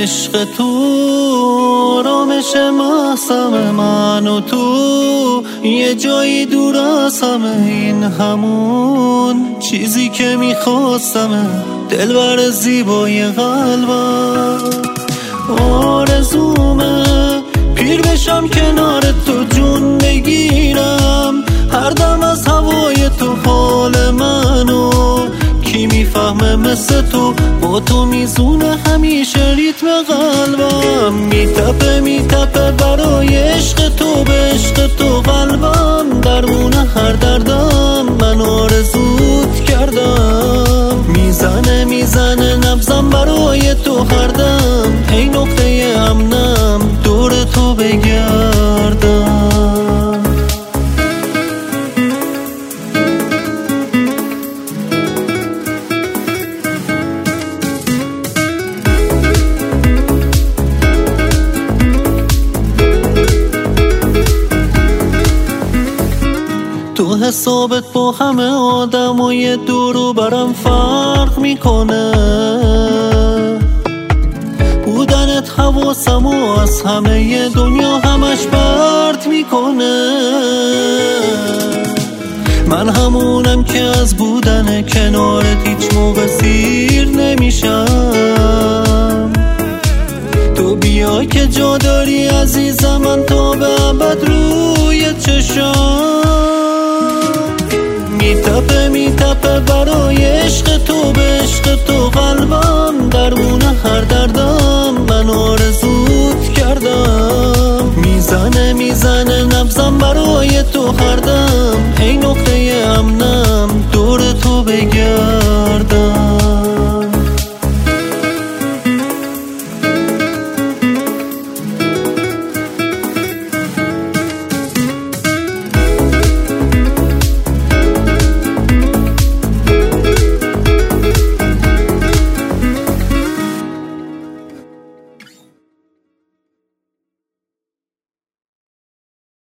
عشق تو، آرامش محسم من و تو، یه جایی دور از همه این همون چیزی که میخواستمه، دلبر زیبای قلبم. آرزومه پیر بشم کنار تو، جون بگیرم هر دم از هوای تو حال منو. کی میفهمه مثل تو، با تو میزونه همیشه ریتم قلبم. میتپه برای عشق تو، به عشق تو قلبم درمونه هر دردم. من آرزوت کردم، میزنه نبضم برای تو هر دم. ای نقطه امنم دور تو بگردم. تو حسابت با همه آدمای دورو برم فرق میکنه، بودنت حواسمو از همه دنیا همش برد میکنه. من همونم که از بودن کنارت هیچ موقع سیر نمیشم. تو بیا که جا داری عزیزم، من تا به ابد روی چشم. میتپه برای عشق تو، به عشق تو قلبم درمونه هر دردم. من آرزوت کردم، میزنه نبضم برای تو